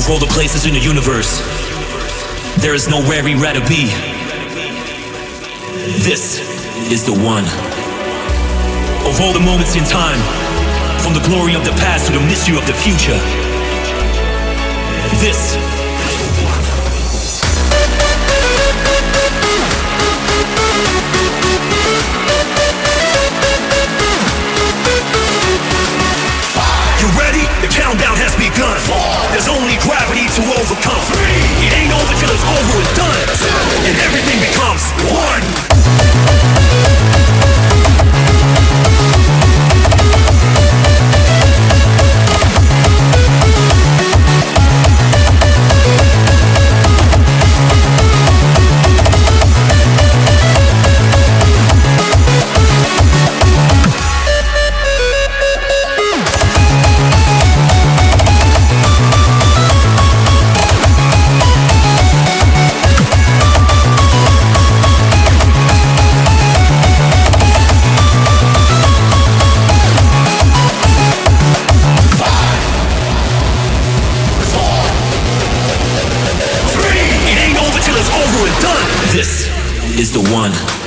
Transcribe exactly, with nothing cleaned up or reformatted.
Of all the places in the universe, there is nowhere we'd rather be. This is the one. Of all the moments in time, from the glory of the past to the mystery of the future, this You ready? The countdown has begun. Four. There's only gravity to overcome. Three. It ain't over till it's over and done. Two. And everything becomes one. This is the one.